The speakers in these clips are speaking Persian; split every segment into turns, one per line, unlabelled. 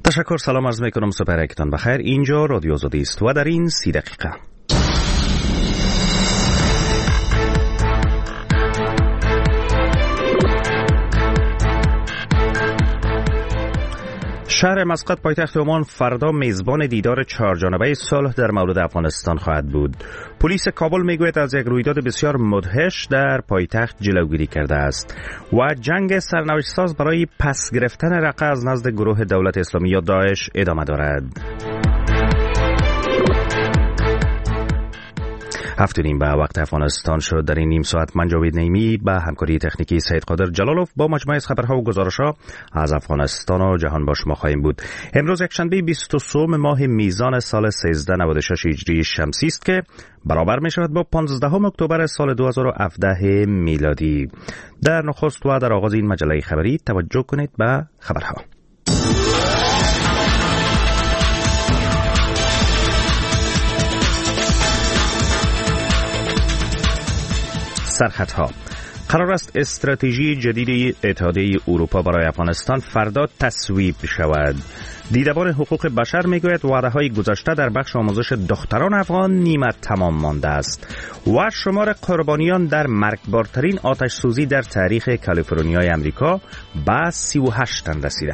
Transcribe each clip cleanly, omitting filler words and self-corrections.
تشکر، سلام عرض میکنم، سپرکتان بخیر. اینجا رادیو آزادی است و در این 30 دقیقه شهر مسقط پایتخت عمان فردا میزبان دیدار 4 جانبه صلح در مورد افغانستان خواهد بود. پلیس کابل میگوید از یک رویداد بسیار مدهش در پایتخت جلوگیری کرده است و جنگ سرنوشت ساز برای پس گرفتن رقه از نزد گروه دولت اسلامی یا داعش ادامه دارد. 7:30 به وقت افغانستان شد. در این نیم ساعت من جاوید نعیمی به همکاری تکنیکی سید قادر جلالوف با مجموعه از خبرها و گزارش‌ها از افغانستان و جهان با شما خواهیم بود. امروز یکشنبه 23 ماه میزان سال 1396 هجری شمسی است که برابر می شود با 15 اکتبر سال 2017 میلادی. در نخست و در آغاز این مجله خبری توجه کنید به خبرها. سرخطها: قرار است استراتژی جدید اتحادیه اروپا برای افغانستان فردا تصویب شود. دیدبان حقوق بشر میگوید وعده‌های گذشته در بخش آموزش دختران افغان نیمه تمام مانده است و شمار قربانیان در مرگبارترین آتش سوزی در تاریخ کالیفرنیای امریکا به 38 تن رسیده.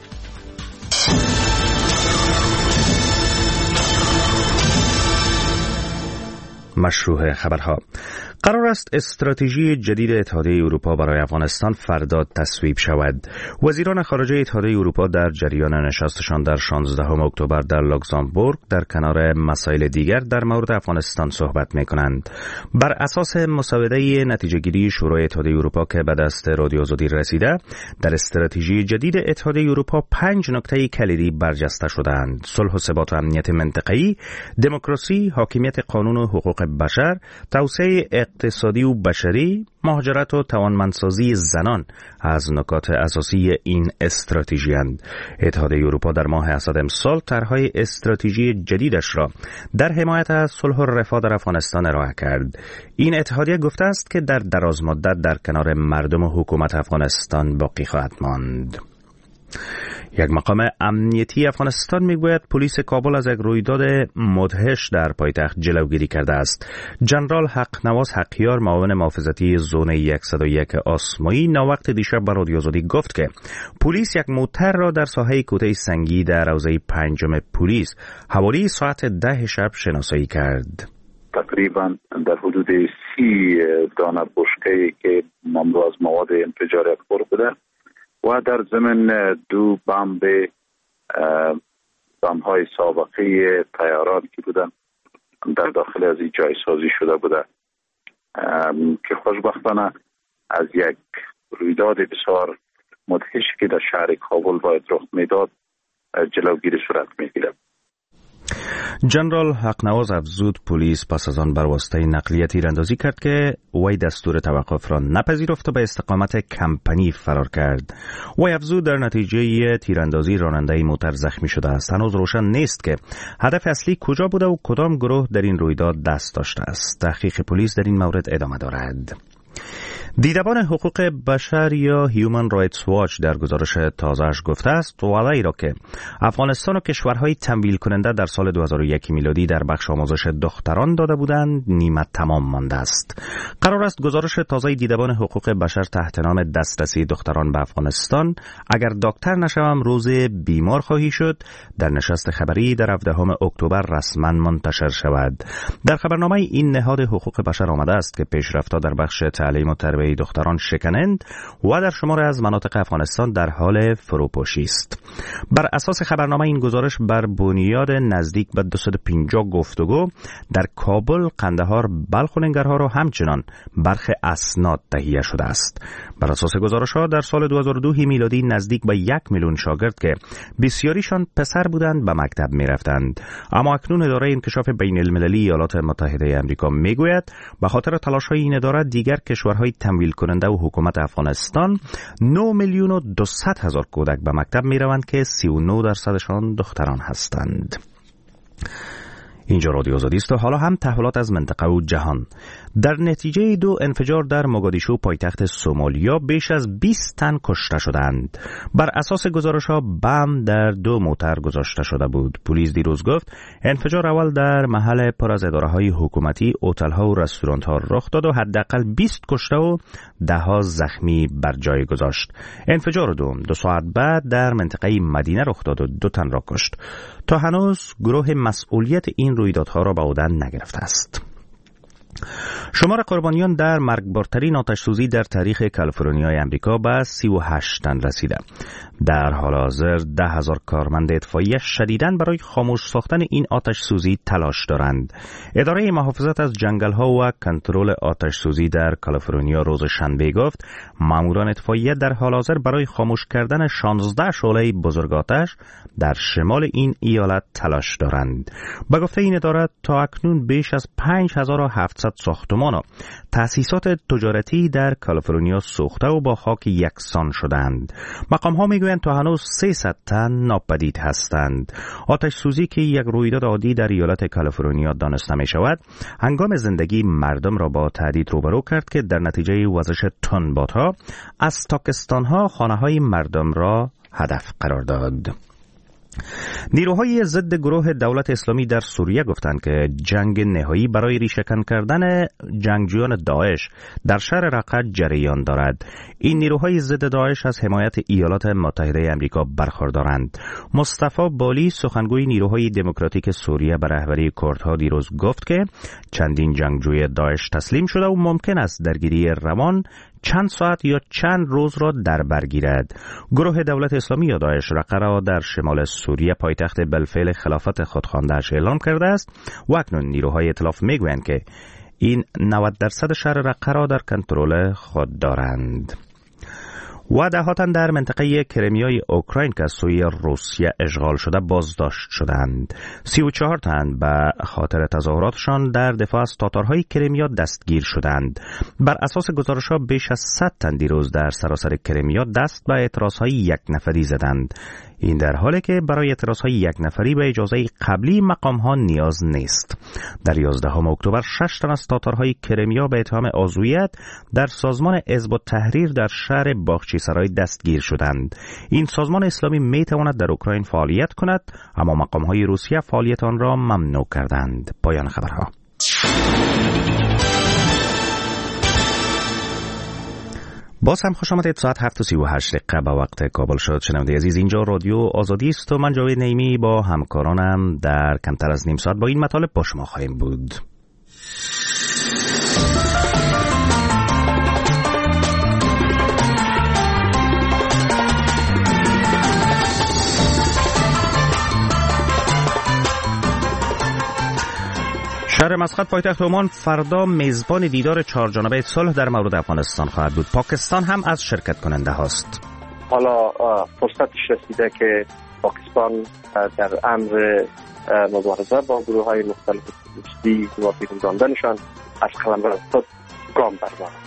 مشروع خبرها: قرار است استراتژی جدید اتحادیه اروپا برای افغانستان فردا تصویب شود. وزیران خارجه اتحادیه اروپا در جریان نشستشان در 16 اکتبر در لوکزامبورگ در کنار مسائل دیگر در مورد افغانستان صحبت می‌کنند. بر اساس مسوده نتیجه‌گیری شورای اتحادیه اروپا که به دست رادیو آزادی رسیده، در استراتژی جدید اتحادیه اروپا 5 نکته کلیدی برجسته شده‌اند: صلح و ثبات و امنیت منطقه‌ای، دموکراسی، حاکمیت قانون و حقوق بشر، توسعه اقتصادی و بشری، مهاجرت و توانمندسازی زنان از نکات اساسی این استراتژی اند. اتحادیه اروپا در ماه اسد امسال طرح‌های استراتژی جدیدش را در حمایت از صلح و رفاه در افغانستان ارائه کرد. این اتحادیه گفته است که در دراز مدت در کنار مردم و حکومت افغانستان باقی خواهد ماند. یک مقام امنیتی افغانستان میگوید پلیس کابل از یک رویداد مدهش در پایتخت جلوگیری کرده است. جنرال حقنواز حقیار، معاون محافظتی زون 101 آسمایی، ناوقت دیشب به رادیو آزادی گفت که پلیس یک موتر را در ساحه کوته سنگی در حوزه 5 پلیس حوالی ساعت 10 شب شناسایی کرد.
تقریبا در حدود 30 دانه بشکه‌ای که مملو از مواد انفجاری پر بوده و در ضمن 2 بمب‌های سابقه طیارات که بودن در داخل از این جای سازی شده بوده که خوشبختانه از یک رویداد بسیار مدهشی که در شهر کابل باید رخ میداد جلوگیری صورت میگیره.
جنرال حقنواز افزود پلیس پس از آن بر واسطه نقلیه تیراندازی کرد که وی دستور توقف را نپذیرفت و به استقامت کمپنی فرار کرد. وی افزود در نتیجه تیراندازی راننده موتر زخمی شده است. هنوز روشن نیست که هدف اصلی کجا بوده و کدام گروه در این رویداد دست داشته است. تحقیق پلیس در این مورد ادامه دارد. دیدبان حقوق بشر یا هیومن رایتس واچ در گزارش تازه‌اش گفته است وعده‌ای را که افغانستان و کشورهای تمویل کننده در سال 2001 میلادی در بخش آموزش دختران داده بودند نیمه تمام مانده است. قرار است گزارش تازه دیدبان حقوق بشر تحت نام دسترسی دختران به افغانستان اگر دکتر نشوم روز بیمار خواهی شد در نشست خبری در 17 اکتبر رسما منتشر شود. در خبرنامه این نهاد حقوق بشر آمده است که پیشرفت‌ها در بخش تعلیم و تربیت دختران شکنند و در شمار از مناطق افغانستان در حال فروپاشی است. بر اساس خبرنامه این گزارش بر بنیاد نزدیک به 250 گفتگو در کابل، قندهار، بلخ و ننگرهار و همچنان برخی اسناد تهیه شده است. بر اساس گزارش‌ها در سال 2002 میلادی نزدیک به 1 میلیون شاگرد که بسیاریشان پسر بودند به مکتب می‌رفتند. اما اکنون اداره انکشاف بین‌المللی ایالات متحده آمریکا میگوید به خاطر تلاش‌های این اداره دیگر کشورهای تمویل کننده و حکومت افغانستان 9,200,000 کودک به مکتب می‌روند که 39% دختران هستند. اینجا رادیو آزادی است و حالا هم تحولات از منطقه و جهان. در نتیجه 2 انفجار در موگادیشو پایتخت سومالیا بیش از 20 تن کشته شدند. بر اساس گزارش‌ها بم در 2 موتر گذاشته شده بود. پلیس دیروز گفت انفجار اول در محل پر از اداره‌های حکومتی، هتل‌ها و رستوران‌ها رخ داد و حداقل 20 کشته و 10 زخمی بر جای گذاشت. انفجار دوم 2 ساعت بعد در منطقه مدینه رخ داد و 2 تن را کشت. تا هنوز گروه مسئولیت این رویدادها را به عهده نگرفته است. شمار قربانیان در مرگبارترین آتش‌سوزی در تاریخ کالیفرنیای امریکا به 38 تن رسیده. در حال حاضر 10,000 کارمند اطفائیه شدیداً برای خاموش ساختن این آتش‌سوزی تلاش دارند. اداره محافظت از جنگل‌ها و کنترل آتش‌سوزی در کالیفرنیا روز شنبه گفت ماموران اطفائیه در حال حاضر برای خاموش کردن 16 شعله بزرگ آتش در شمال این ایالت تلاش دارند. به گفته این اداره تا اکنون بیش از 5700 ساختمان و تأسیسات تجارتی در کالیفرنیا سوخته و با خاک یکسان شدند. مقام‌ها میگویند تا هنوز 300 تن ناپدید هستند. آتش سوزی که یک رویداد عادی در ایالت کالیفرنیا دانسته می شود، هنگام زندگی مردم را با تهدید روبرو کرد که در نتیجه وزش تندبادها از تاکستان‌ها خانه‌های مردم را هدف قرار داد. نیروهای ضد گروه دولت اسلامی در سوریه گفتند که جنگ نهایی برای ریشه‌کن کردن جنگجویان داعش در شهر رقه جریان دارد. این نیروهای ضد داعش از حمایت ایالات متحده آمریکا برخوردارند. مصطفی بالی سخنگوی نیروهای دموکراتیک سوریه به رهبری کردها دیروز گفت که چندین جنگجوی داعش تسلیم شده و ممکن است درگیری روان چند ساعت یا چند روز را در بر گیرد. گروه دولت اسلامی یا داعش رقه را در شمال سوریه پایتخت بالفعل خلافت خود خوانده‌اش اعلام کرده است و اکنون نیروهای ائتلاف میگویند که این 90% شهر رقه را در کنترل خود دارند. و ده‌ها تن در منطقه کرمیای اوکراین که از سوی روسیه اشغال شده بازداشت شدند. 34 تن به خاطر تظاهراتشان در دفاع از تاتارهای کرمیا دستگیر شدند. بر اساس گزارش‌ها بیش از 100 تن دیروز در سراسر کرمیا دست به اعتراضهای یک نفری زدند. این در حالی که برای اعتراضهای یک نفری به اجازه قبلی مقام‌ها نیاز نیست. در 11 اکتبر 6 تن از تاتارهای کرمیا به اتهام عضویت در سازمان حزب التحریر در شهر باغچی‌سرای دستگیر شدند. این سازمان اسلامی می‌تواند در اوکراین فعالیت کند، اما مقام‌های روسیه فعالیت آن را ممنوع کردند. پایان خبرها. باز هم خوش آمدید. ساعت 7:38 به وقت کابل شد. شنونده عزیز، اینجا رادیو آزادی است و من جاوید نعیمی با همکارانم در کمتر از نیم ساعت با این مطالب با شما خواهیم بود. شهر مسقط پایتخت عمان فردا میزبان دیدار 4 جانبه صلح در مورد افغانستان خواهد بود. پاکستان هم از شرکت کننده هاست.
حالا فرصتش رسیده که پاکستان در امر مبارزه با گروه های مختلف دوستی و بیرون راندنشان از قلمرو خود گام بردارد.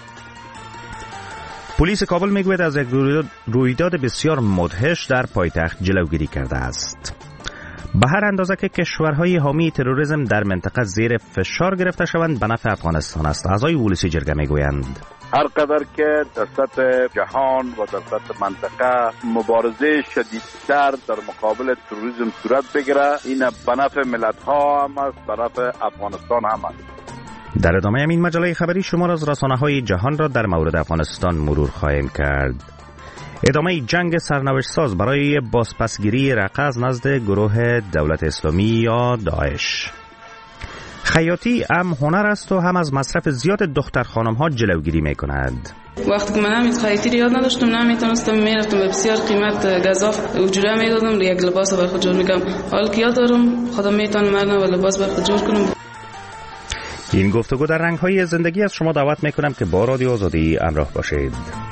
پلیس کابل میگوید از یک رویداد بسیار مدهش در پایتخت جلوگیری کرده است. به هر اندازه که کشورهای حامی تروریسم در منطقه زیر فشار گرفته شوند به نفع افغانستان است. اعضای ولسی جرگه میگویند
هر قدر که در سطح جهان و در سطح منطقه مبارزه شدیدتر در مقابل تروریسم صورت بگیره، این به نفع ملت ها هم است، به نفع افغانستان هم است.
در ادامه این مجله خبری شمار از رسانه‌های جهان را در مورد افغانستان مرور خواهیم کرد. ادامه جنگ سرنوشت ساز برای بازپسگیری رقه از نزد گروه دولت اسلامی یا داعش. خیاطی هم هنر است و هم از مصرف زیاد دختر خانم ها جلوگیری می کند.
وقتی که من همین خیاطی یاد نداشتم، نمیتونستم، میرفتم به بسیار قیمت گزاف اجوره میدادم، یک لباس برای خود جور میکنم. حالا که یاد دارم خودم میتونم مرنم و لباس برای خود جور کنم.
این گفتگو در رنگ‌های زندگی از شما دعوت میکنم که با رادیو آزادی همراه باشید.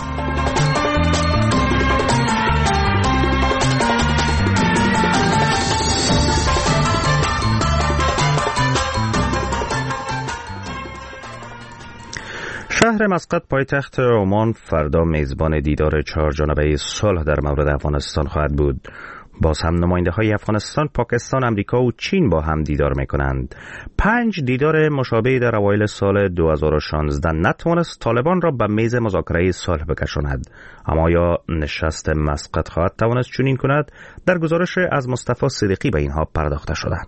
شهر مسقط پایتخت عمان فردا میزبان دیدار 4 جانبه صلح در مورد افغانستان خواهد بود. باز هم نماینده های افغانستان، پاکستان، امریکا و چین با هم دیدار میکنند. 5 دیدار مشابه در اوایل سال 2016 نتوانست طالبان را به میز مذاکره صلح بکشاند. اما یا نشست مسقط خواهد توانست چنین کند؟ در گزارش از مصطفی صدیقی به اینها پرداخته شده.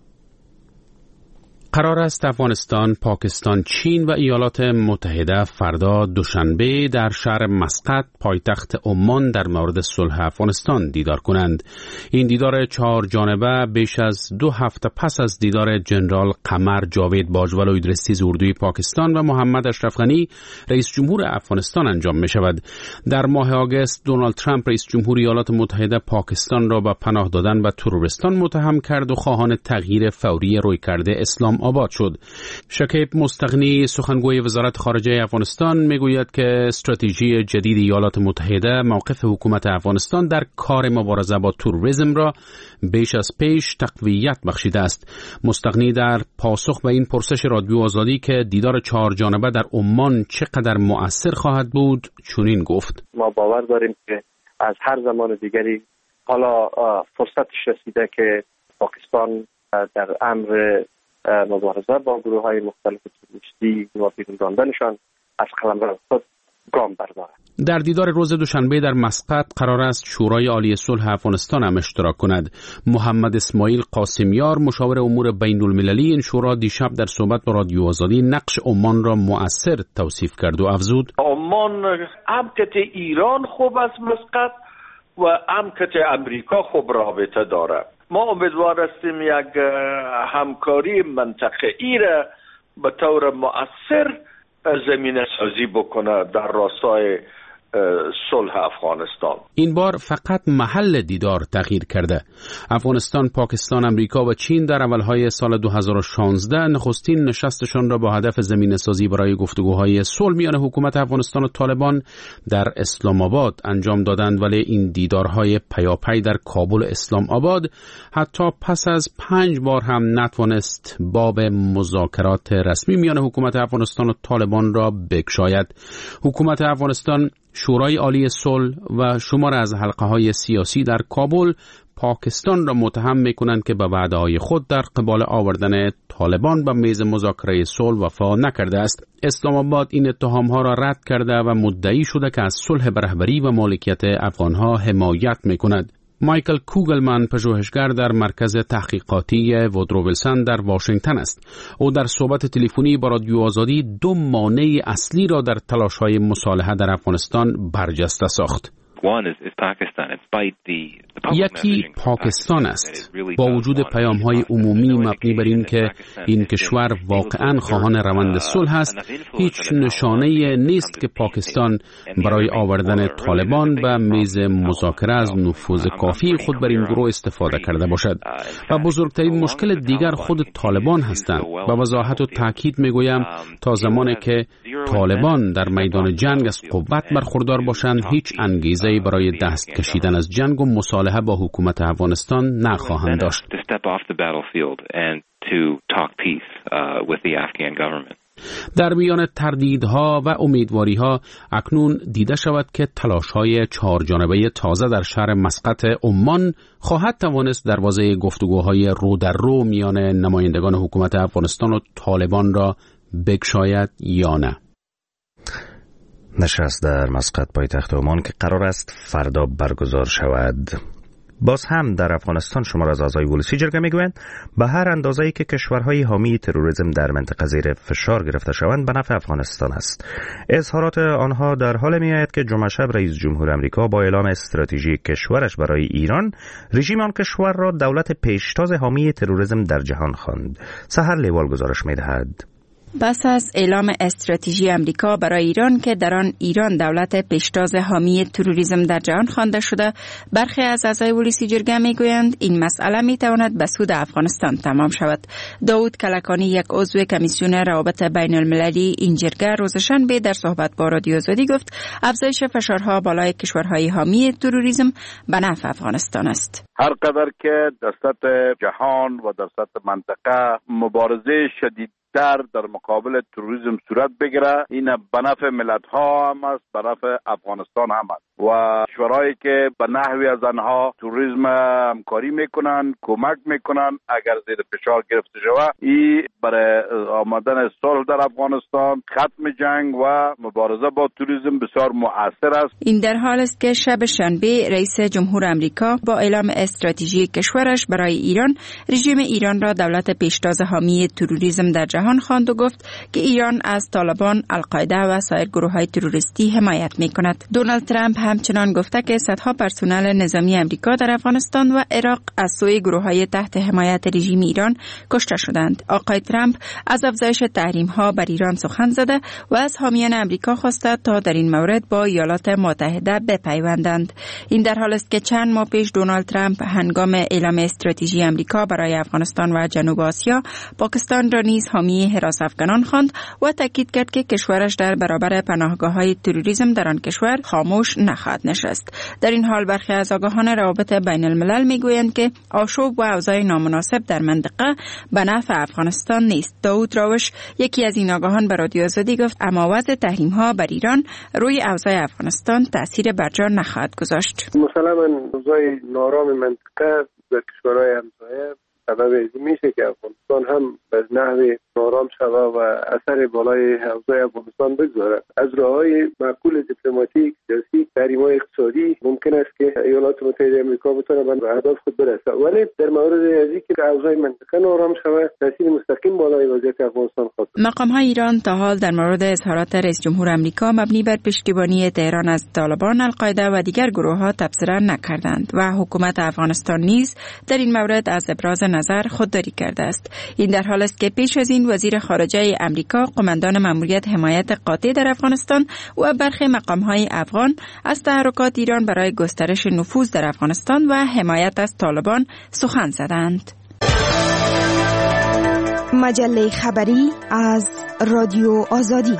قرار است افغانستان، پاکستان، چین و ایالات متحده فردا دوشنبه در شهر مسقط پایتخت عمان در مورد صلح افغانستان دیدار کنند. این دیدار 4 جانبه بیش از 2 هفته پس از دیدار جنرال قمر جاوید باجوال و ادریسی زوردوی پاکستان و محمد اشرف غنی رئیس جمهور افغانستان انجام می شود. در ماه آگوست دونالد ترامپ رئیس جمهور ایالات متحده پاکستان را به پناه دادن به تروریستان متهم کرد و خواهان تغییر فوری رویکرد اسلام آباد شد. شکیب مستغنی سخنگوی وزارت خارجه افغانستان میگوید که استراتژی جدید ایالات متحده موقف حکومت افغانستان در کار مبارزه با تروریسم را بیش از پیش تقویت بخشیده است. مستغنی در پاسخ به این پرسش رادیو آزادی که دیدار 4 جانبه در عمان چقدر مؤثر خواهد بود چنین گفت:
ما باور داریم که از هر زمان دیگری حالا فرصتش رسیده که پاکستان در امر مبارزه با گروه‌های مختلف تروریستی و بیرون راندنشان از قلمرو خود گام بردارد.
در دیدار روز دوشنبه در مسقط قرار است شورای عالی صلح افغانستان هم اشتراک کند. محمد اسماعیل قاسمیار مشاور امور بین المللی این شورا دیشب در صحبت با رادیو آزادی نقش عمان را مؤثر توصیف کرد و افزود:
عمان هم که ایران خوب از مسقط و هم که امریکا خوب رابطه داره. ما امیدوار هستیم یک همکاری منطقه‌ای را به طور مؤثر زمینه سازی بکنه در راستای صلح افغانستان.
این بار فقط محل دیدار تغییر کرده. افغانستان، پاکستان، امریکا و چین در اولهای سال 2016 نخستین نشستشان را با هدف زمینه سازی برای گفتگوهای صلح میان حکومت افغانستان و طالبان در اسلام آباد انجام دادند، ولی این دیدارهای پیاپی در کابل اسلام آباد حتی پس از 5 بار هم نتوانست باب مذاکرات رسمی میان حکومت افغانستان و طالبان را بگشاید. حکومت افغانستان، شورای عالی صلح و شمار از حلقه‌های سیاسی در کابل پاکستان را متهم می‌کنند که به وعده‌های خود در قبال آوردن طالبان به میز مذاکره صلح وفا نکرده است. اسلام آباد این اتهام‌ها را رد کرده و مدعی شده که از صلح به رهبری و مالکیت افغان‌ها حمایت می‌کند. مایکل کوگلمن پژوهشگر در مرکز تحقیقاتی وودرو ویلسون در واشنگتن است. او در صحبت تلفنی با رادیو آزادی 2 مانع اصلی را در تلاش‌های مصالحه در افغانستان برجسته ساخت. یکی پاکستان است. با وجود پیام‌های عمومی مبنی بر این که این کشور واقعاً خواهان روند صلح است، هیچ نشانه‌ای نیست که پاکستان برای آوردن طالبان به میز مذاکره از نفوذ کافی خود بر این گروه استفاده کرده باشد. و بزرگترین مشکل دیگر خود طالبان هستند. با وضاحت و تاکید میگویم تا زمانی که طالبان در میدان جنگ از قوت برخوردار باشند، هیچ انگیزه برای دست کشیدن از جنگ و مصالحه با حکومت افغانستان نخواهند داشت. در میان تردیدها و امیدواری‌ها اکنون دیده شود که تلاش‌های 4 جانبه تازه در شهر مسقط عمان خواهد توانست دروازه گفتگوهای رو در رو میان نمایندگان حکومت افغانستان و طالبان را بگشاید یا نه.
نشست در مسقط پایتخت عمان که قرار است فردا برگزار شود. باز هم در افغانستان شمار از اعضای ولسی جرگه میگویند به هر اندازه‌ای که کشورهای حامی تروریسم در منطقه زیر فشار گرفته شوند به نفع افغانستان است. اظهارات آنها در حال میآید که جمعه شب رئیس جمهور آمریکا با اعلام استراتژی کشورش برای ایران، رژیم آن کشور را دولت پیشتاز حامی تروریسم در جهان خواند. سحر لیوال گزارش می‌دهد.
پس از اعلام استراتژی امریکا برای ایران که در آن ایران دولت پیشتاز حامی تروریسم در جهان خوانده شده، برخی از اعضای ولسی جرگه میگویند این مسئله میتواند به سود افغانستان تمام شود. داود کلکانی، یک عضو کمیسیون روابط بین المللی این جرگه، روز شنبه در صحبت با رادیو آزادی گفت افزایش فشارها بالای کشورهای حامی تروریسم به نفع افغانستان است.
هر قدر که در سطح جهان و در سطح منطقه مبارزه شدید در مقابل تروریسم صورت بگیره، این به نفع ملت ها هم است، به نفع افغانستان هم است. و کشورهایی که به نحوی از آنها توریسم همکاری میکنن، کمک میکنن اگر زیر فشار گرفته شود، این برای آمدن صلح در افغانستان، ختم جنگ و مبارزه با توریسم بسیار مؤثر است.
این در حال است که شب شنبه رئیس جمهور آمریکا با اعلام استراتژی کشورش برای ایران، رژیم ایران را دولت پیشتاز حامی تروریسم در جهان خواند و گفت که ایران از طالبان، القاعده و سایر گروه‌های تروریستی حمایت می‌کند. دونالد ترامپ همچنان گفته که صدها پرسنل نظامی آمریکا در افغانستان و عراق از سوی گروه‌های تحت حمایت رژیم ایران کشته شدند. آقای ترامپ از افزایش تحریم‌ها بر ایران سخن زده و از حامیان آمریکا خواسته تا در این مورد با ایالات متحده بپیوندند. این در حال است که چند ماه پیش دونالد ترامپ هنگام اعلام استراتژی آمریکا برای افغانستان و جنوب آسیا، پاکستان را نیز حامی حراس افغانان خواند و تاکید کرد که کشورش در برابر پناهگاه‌های تروریسم در آن کشور خاموش نخواهد نشست. در این حال برخی از آگاهان روابط بین الملل میگویند که آشوب و اوضاع نامناسب در منطقه به نفع افغانستان نیست. داوود راوش، یکی از این آگاهان، به رادیو آزادی گفت اما وضع تحریم‌ها بر ایران روی اوضاع افغانستان تأثیر برجا نخواهد گذاشت.
مثلا اوضاع نارام منطقه در کشورهای همسایه سبب میشه که افغانستان هم به نحو نارام شود و اثر بالای اوضاع افغانستان بگذارد. از راههای معقول دیپلماتیک، سیاسی، تحریم‌های اقتصادی ممکن است که ایالات متحده آمریکا بتونه به اهداف خود برسه، ولی در مورد ازی که اوضاع منطقه نارام شود تاثیر مستقیم بالای وضعیت افغانستان خواهد.
مقام‌های ایران تا حال در مورد اظهارات رئیس جمهور آمریکا مبنی بر پشتیبانی تهران از طالبان، القاعده و دیگر گروه‌ها تبصره نکردند و حکومت افغانستان نیز در این مورد از ابراز نظر خودداری کرده است. این در حال است که پیش از این وزیر خارجه آمریکا، قماندان ماموریت حمایت قاطع در افغانستان و برخی مقام‌های افغان از تحرکات ایران برای گسترش نفوذ در افغانستان و حمایت از طالبان سخن زدند.
مجله خبری از رادیو آزادی.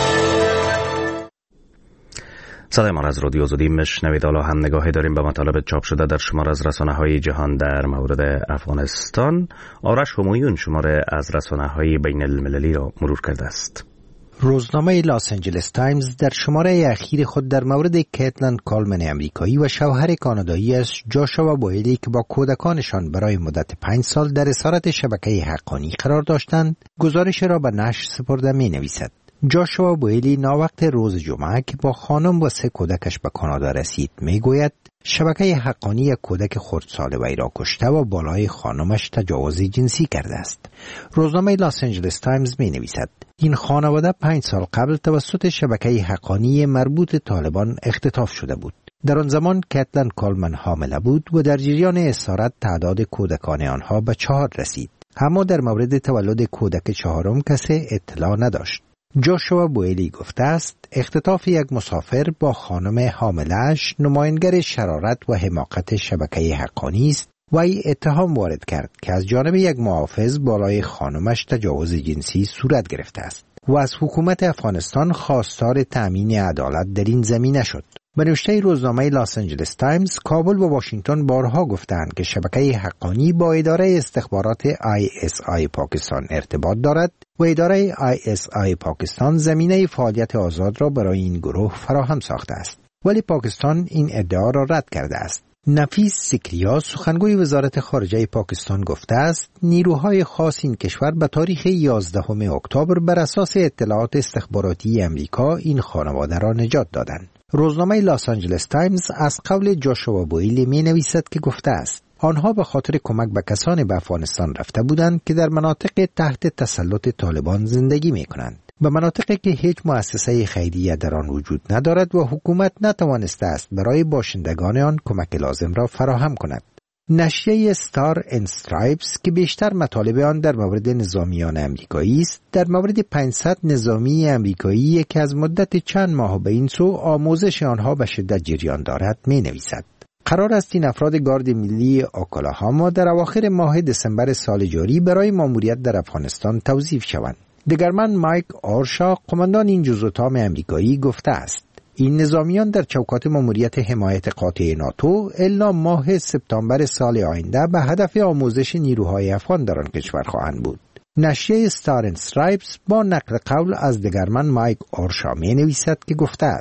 صدای ما از رادیو آزادی میشنوید. حالا هم نگاهی داریم به مطالب چاپ شده در شمار از رسانه‌های جهان در مورد افغانستان. آرش همایون شماره از رسانه‌های بین المللی را مرور کرده است.
روزنامه لاس آنجلس تایمز در شماره اخیر خود در مورد کیتلین کالمن امریکایی و شوهر کانادایی جاشوا بوئلی که با کودکانشان برای مدت 5 سال در اسارت شبکه حقانی قرار داشتند، گزارش را به نشر سپرده می‌نویسد. جاشوا بوئلی ناوقت روز جمعه که با خانم و 3 کودکش به کانادا رسید میگوید شبکه حقانی کودک خردسال وی را کشته و بالای خانمش تجاوز جنسی کرده است. روزنامه لاس آنجلس تایمز می نویسد این خانواده 5 سال قبل توسط شبکه حقانی مربوط طالبان اختطاف شده بود. در آن زمان کیتلین کالمن حامله بود و در جریان اسارت تعداد کودکان آنها به 4 رسید. اما در مورد تولد کودک 4م کسی اطلاع نداشت. جاشوا بوئلی گفته است اختطاف یک مسافر با خانم حامله‌اش نمایانگر شرارت و حماقت شبکه حقانی است و ای اتهام وارد کرد که از جانب یک محافظ بالای خانمش تجاوز جنسی صورت گرفته است و از حکومت افغانستان خواستار تأمین عدالت در این زمینه شد. به نوشته روزنامه لاس آنجلس تایمز، کابل و واشنگتن بارها گفتند که شبکه حقانی با اداره استخبارات ISI پاکستان ارتباط دارد و اداره ISI پاکستان زمینه فعالیت آزاد را برای این گروه فراهم ساخته است. ولی پاکستان این ادعا را رد کرده است. نفیس سکریا، سخنگوی وزارت خارجه پاکستان، گفته است نیروهای خاص این کشور به تاریخ 11 اکتبر بر اساس اطلاعات استخباراتی امریکا این خانواده را نجات دادند. روزنامه لاس آنجلس تایمز از قول جاشوا بوئلی می نویسد که گفته است آنها به خاطر کمک به کسانی به افغانستان رفته بودند که در مناطق تحت تسلط طالبان زندگی می کنند، به مناطقی که هیچ مؤسسه خیریه در آن وجود ندارد و حکومت نتوانسته است برای باشندگان آن کمک لازم را فراهم کند. نشریه استار اند استرایپس که بیشتر مطالب آن در مورد نظامیان امریکایی است، در مورد 500 نظامی امریکایی که از مدت چند ماه به این سو آموزش آنها به شدت جریان دارد می نویسد. قرار است این افراد گارد ملی اوکلاهاما در اواخر ماه دسامبر سال جاری برای ماموریت در افغانستان توظیف شوند. دگرمن مایک آرشا، قماندان این جزء تام امریکایی، گفته است این نظامیان در چوکات ماموریت حمایت قاطع ناتو الا ماه سپتامبر سال آینده به هدف آموزش نیروهای افغان در آن کشور خواهند بود. نشریه استار اند استرایپس با نقل قول از دگرمن مایک آرشا می نویسد که گفته است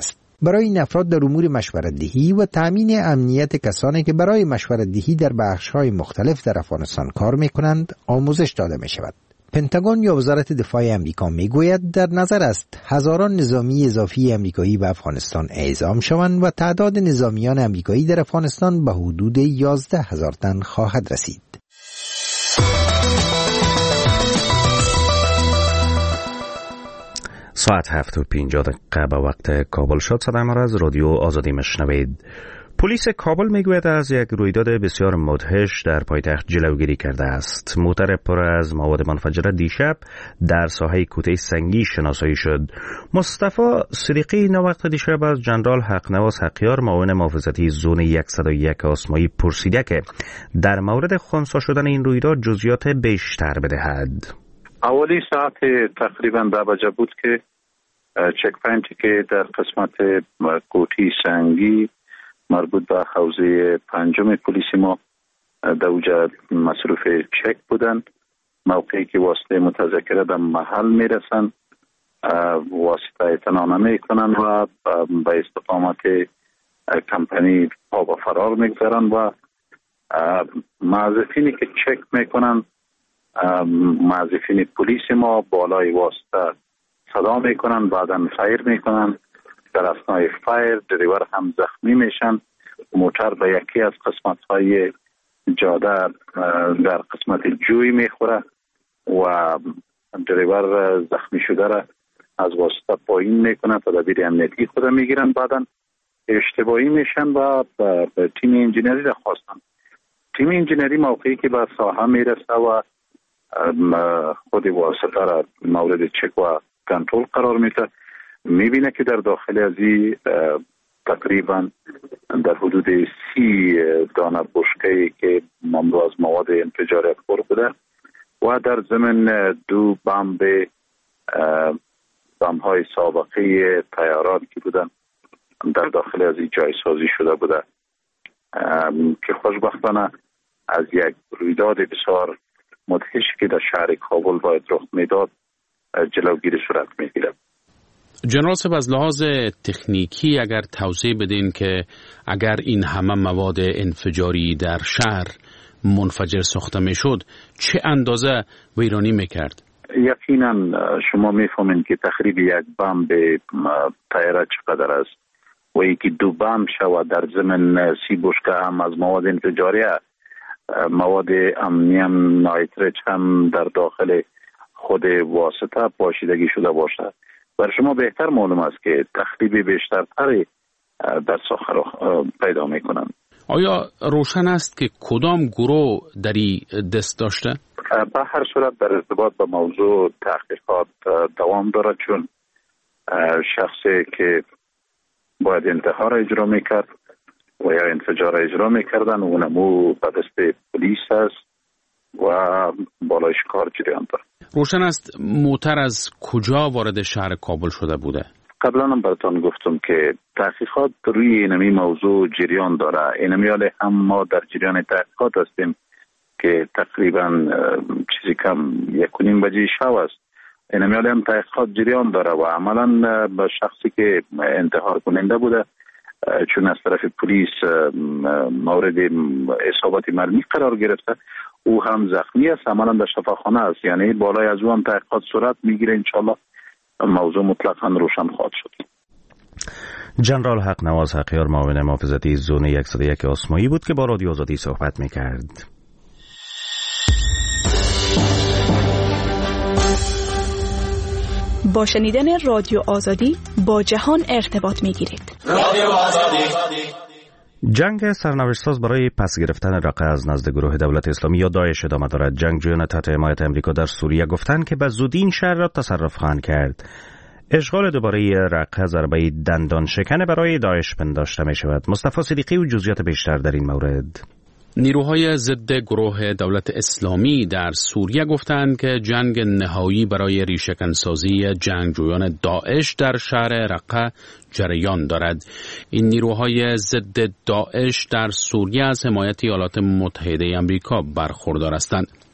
برای این افراد در امور مشورت‌دهی و تأمین امنیت کسانی که برای مشورت‌دهی در بخش‌های مختلف در افغانستان کار می‌کنند آموزش داده می‌شود. پنتاگون یا وزارت دفاع امریکا میگوید در نظر است هزاران نظامی اضافی امریکایی به افغانستان اعزام شوند و تعداد نظامیان امریکایی در افغانستان به حدود 11,000 تن خواهد رسید.
ساعت 7:50 به وقت کابل شد. صدای ما را از رادیو آزادی مشنوید. پلیس کابل میگوید از یک رویداد بسیار مدهش در پایتخت جلوگیری کرده است. موتر پر از مواد منفجره دیشب در ساحه کوته سنگی شناسایی شد. مصطفی صدیقی این وقت دیشب از جنرال حقنواز حقیار معاون محافظتی زون 101 آسمایی پرسیده که در مورد خنثی شدن این رویداد جزئیات بیشتر بدهد.
اولی ساعت تقریبا 10 بجه بود که چک پوینتی که در قسمت کوته سنگی مربوط به حوزه 5 پلیس ما در اوجا مصروف چک بودن. موقعی که واسطه متذکره در محل میرسن واسطه اعتنا نمیکنن و به استقامت کمپانی پا به فرار میگذارن و موظفینی که چک میکنن موظفین پلیس ما بالای واسطه صدا میکنن، بعدا فایر میکنن. در اثنای فایر دریور هم زخمی میشن. موتر به یکی از قسمت های جاده در قسمت جوی میخوره و دریور زخمی شده را از واسطه پایین میکنن، تدابیر امنیتی خود میگیرن. بعدا اشتباهی میشن و به تیم انجینری را خواستن. تیم انجینری موقعی که به ساحه میرسه و خود واسطه را مورد چک و کنترل قرار میده، میبینه که در داخل ازی تقریبا در حدود 30 دانه بشکه‌ای که مملو از مواد انفجاری پر بوده و در ضمن 2 بمب‌های سابقه طیاران که بودن در داخل ازی جایسازی شده بوده که خوشبختانه از یک رویداد بسیار مدهش که در شهر کابل باید رخ میداد جلوگیری صورت میگیره.
جنرال صاحب، از لحاظ تکنیکی اگر توضیح بدین که اگر این همه مواد انفجاری در شهر منفجر ساخته میشد چه اندازه ویرانی میکرد؟
یقینا شما میفهمین که تخریب یک بمب طیاره چقدر است و یکی 2 بمب شود در ضمن 30 بشکه هم از مواد انفجاری، مواد امنیم نایترچ هم در داخل خود واسطه پاشیدگی شده باشد. بر شما بهتر معلوم است که تخریب بیشترتری در ساحه پیدا میکنن.
آیا روشن است که کدام گروه در این دست داشته؟
به هر صورت در ارتباط با موضوع تحقیقات دوام دارد، چون شخصی که باید انتحار اجرا میکرد و یا انفجار اجرا میکردن اونمو به دست پلیس است و بالایش کار جریان دارد.
روشن است موتر از کجا وارد شهر کابل شده بوده؟
قبلا هم براتان گفتم که تحقیقات روی اینمی موضوع جریان داره. اینمیاله هم ما در جریان تحقیقات هستیم که تقریبا چیزی کم 1:30 بجه شب است. اینمیاله هم تحقیقات جریان داره و عملا به شخصی که انتحار کننده بوده، چون از طرف پلیس مورد اصابت مرمی قرار گرفته، او هم زخمی است، عملا در شفاخانه است. یعنی بالای از او هم تحقیقات صورت میگیره. انشالله موضوع مطلقاً روشن خواهد شد.
جنرال حقنواز حقیار معاون محافظتی زون 101 آسمایی بود که با رادیو آزادی صحبت میکرد.
با شنیدن رادیو آزادی با جهان ارتباط میگیرید.
رادیو آزادی. جنگ سرنوشت‌ساز برای پس گرفتن رقه از نزد گروه دولت اسلامی یا داعش ادامه دارد. جنگجویان تحت حمایت آمریکا در سوریه گفتند که به زودی این شهر را تصرف خواهند کرد. اشغال دوباره رقه ضربه دندان شکنه برای داعش پنداشته می شود. مصطفی صدیقی و جزئیات بیشتر در این مورد.
نیروهای ضد گروه دولت اسلامی در سوریه گفتند که جنگ نهایی برای ریشه‌کنسازی جنگجویان داعش در شهر رقه جریان دارد. این نیروهای ضد داعش در سوریه از حمایت ایالات متحده آمریکا برخوردار هستند.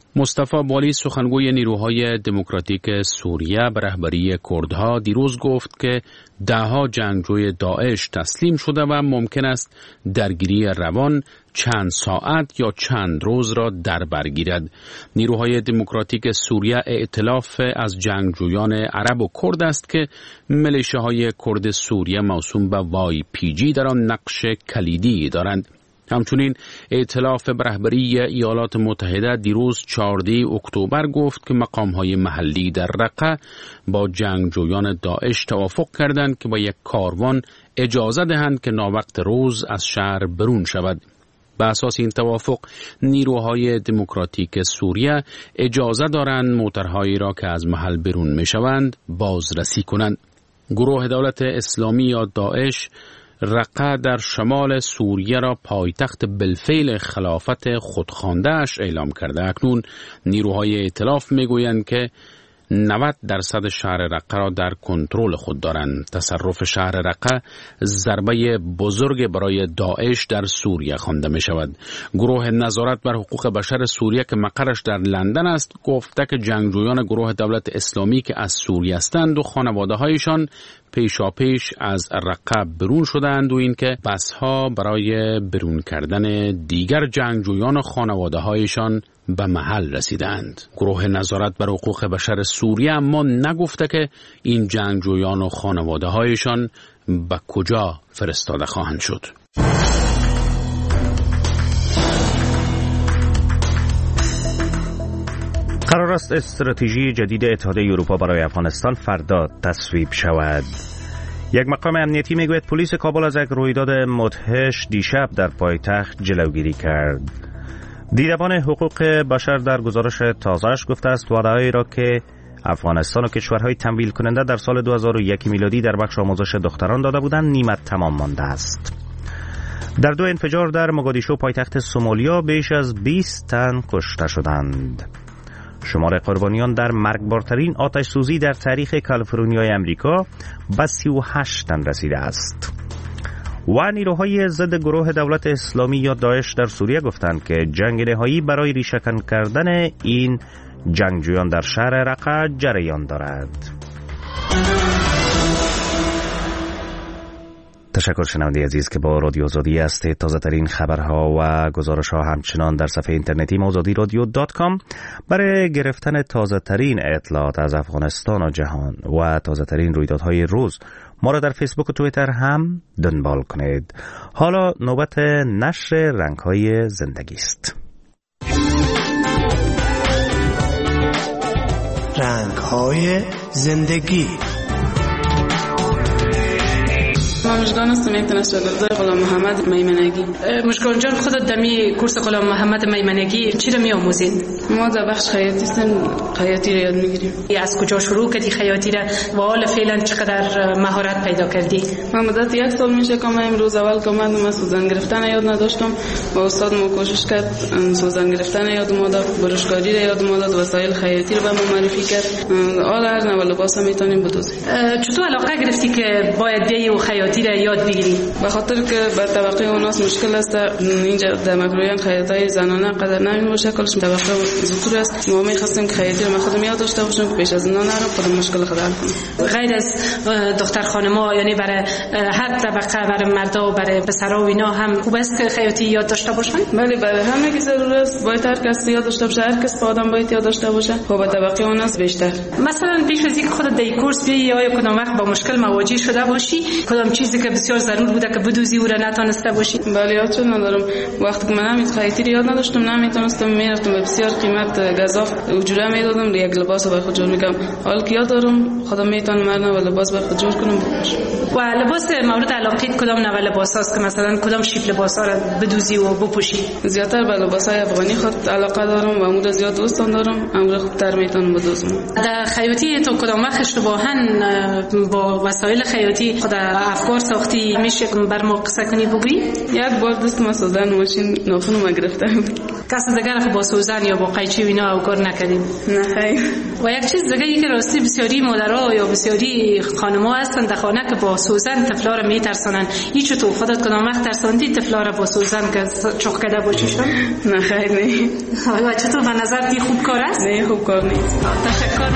مصطفی بالی سخنگوی نیروهای دموکراتیک سوریه به رهبری کردها دیروز گفت که دهها جنگجوی داعش تسلیم شده و ممکن است درگیری روان چند ساعت یا چند روز را در بر گیرد. نیروهای دموکراتیک سوریه ائتلاف از جنگجویان عرب و کرد است که میلیشیاهای کرد سوریه موسوم به YPG در آن نقش کلیدی دارند. همچنین ائتلاف به رهبری ایالات متحده دیروز 14 اکتبر گفت که مقام‌های محلی در رقه با جنگجویان داعش توافق کردند که با یک کاروان اجازه دهند که ناوقت روز از شهر برون شود. به اساس این توافق نیروهای دموکراتیک سوریه اجازه دارند موترهایی را که از محل برون می‌شوند بازرسی کنند. گروه دولت اسلامی یا داعش رقه در شمال سوریه را پایتخت بالفعل خلافت خودخوانده‌اش اعلام کرده. اکنون نیروهای ائتلاف میگویند که 90% شهر رقه را در کنترل خود دارند. تصرف شهر رقه ضربه بزرگ برای داعش در سوریه خوانده می شود. گروه نظارت بر حقوق بشر سوریه که مقرش در لندن است گفته که جنگجویان گروه دولت اسلامی که از سوریه هستند و خانواده هایشان پیشاپیش از رقه برون شدند و اینکه بسها برای برون کردن دیگر جنگجویان و خانواده هایشان به محل رسیدند. گروه نظارت بر حقوق بشر سوریه اما نگفته که این جنگجویان و خانواده هایشان به کجا فرستاده خواهند شد.
قرار است استراتژی جدید اتحادیه اروپا برای افغانستان فردا تصویب شود. یک مقام امنیتی میگوید پلیس کابل از یک رویداد مدهش دیشب در پایتخت جلوگیری کرد. دیدبان حقوق بشر در گزارش تازه‌اش گفته است وعده‌هایی را که افغانستان و کشورهای تمویل کننده در سال 2001 میلادی در بخش آموزش دختران داده بودند نیمت تمام مانده است. در 2 انفجار در موگادیشو پایتخت سومالیا بیش از 20 تن کشته شدند. شمار قربانیان در مرگبارترین آتش سوزی در تاریخ کالیفرنیای امریکا به 38 تن رسیده است. و نیروهای ضد گروه دولت اسلامی یا داعش در سوریه گفتند که جنگ نهایی برای ریشه‌کن کردن این جنگجویان در شهر رقه جریان دارد. تشکر شنونده عزیز که با رادیو آزادی هستید. تازه ترین خبرها و گزارش‌ها همچنان در صفحه اینترنتی azadiradio.com. برای گرفتن تازه ترین اطلاعات از افغانستان و جهان و تازه ترین رویدادهای روز ما را در فیسبوک و توییتر هم دنبال کنید. حالا نوبت نشر رنگ‌های زندگی است.
رنگ‌های زندگی.
مشکان هستم یک تنش‌گردای غلام محمد میمنگی.
مشکان جان خودت دمی کورس غلام محمد میمنگی چی رو می‌آموزید؟
ما در بخش خیاطی هستیم، خیاطی رو یاد می‌گیریم.
از کجا شروع کردی خیاطی را و حالا فعلا چقدر مهارت پیدا کردی؟
من مدت 1 سال میشه که من امروز اول که اومدم از سوزن گرفتن یاد نداشتم و استادم کوشش کرد سوزن گرفتن یاد ما داد، برشکاری رو یاد ما داد، وسایل خیاطی رو به ما معرفی کرد. حالا هر نوع لباس میتونیم بدوزیم.
چطور علاقه گرفتی که باید بیای و خیاطی را یاد بگیری؟
به خاطر که بر طبقه اوناس مشکل است. اینجا در مکرویان خیاطای زنانه قدر نمی باشه، کلش طبقه زودتر است. ما می‌خواستیم که خیاطی رو خودم یاد داشته باشم پیش از اینا نرم خودم مشکل خود حل کنم.
غیر از دختر خانم‌ها یعنی برای هر طبقه، برای مردا و برای پسرا و اینا هم خوب است که خیاطی یاد داشته باشن؟
بله برای همه کی ضرور است. باید هر کس یاد داشته باشه، هر کس آدم باید یاد داشته باشه. خب طبقه اوناس بیشتر.
مثلا پیش از اینکه خودت در کورس بیای آیا کدام وقت با مشکل مواجه شده باشی؟ کدام چیزی که بسیار ضرور بوده که بدوزی و را نتونسته باشی؟
بله یادم ندارم. وقتی که من خیاطی رو یاد نداشتم نمیتونستم میرفتم به بسیار قیمت گزاف اجوره میدادم یک لباس رو خود جور میکنم. حالا که یاد دارم خودم میتونم مرنا و لباس رو خود جور کنم.
و لباس مورد علاقت کدام نوع لباس هست که مثلا کدام شیپ لباس ها رو بدوزی و بپوشی؟
زیادتر به لباس های افغانی خود علاقه دارم و امور زیاد دوستان دارم. امور خوبتر میتونم بدوزم.
در خیاطی تو کدام وقت اشتباهاً با وسایل خیاطی خود افکار ساختی میشه بر ما قصه کنی بگی؟
یک بار دست ما سازن ماشین ناخن ما گرفته.
کس دیگر با سوزن یا با قیچی و اینا او کار نکردیم.
نه خیر.
و یک چیز دیگه ای که راستی بسیاری مادرها یا بسیاری خانم‌ها هستن در خانه که با سوزن طفلا را میترسونن. هیچ تو خودت کدام وقت ترسوندی طفلا را با سوزن که چخ کرده باشیشون؟
نه خیر نه.
حالا چطور به نظر دی خوب کار است؟
نه خوب کار نیست.
تشکر.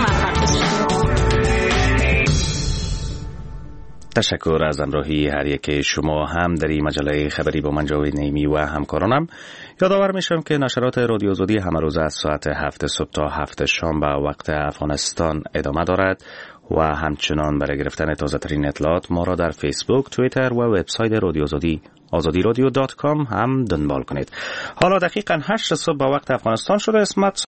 تشکر از همراهی هر یک شما هم در این مجله خبری با من جاوید نعیمی و همکارانم. یادآور میشم که نشرات رادیو آزادی همه روز از ساعت 7 صبح تا 7 شام به وقت افغانستان ادامه دارد و همچنان برای گرفتن تازه ترین اطلاعات ما را در فیسبوک، توییتر و وبسایت رادیو آزادی azadiradio.com هم دنبال کنید. حالا دقیقاً 8 صبح به وقت افغانستان شده. اسمت